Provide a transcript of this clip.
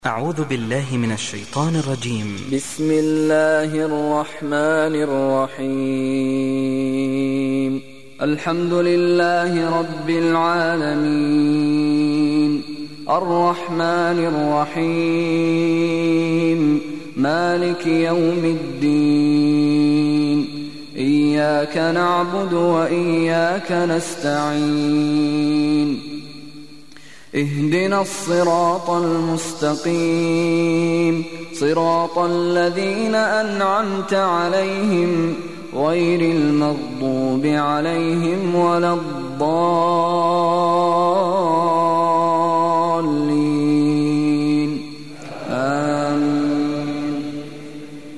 أعوذ بالله من الشيطان الرجيم. بسم الله الرحمن الرحيم. الحمد لله رب العالمين، الرحمن الرحيم، مالك يوم الدين، إياك نعبد وإياك نستعين، اهدنا الصراط المستقيم، صراط الذين أنعمت عليهم غير المغضوب عليهم ولا الضالين.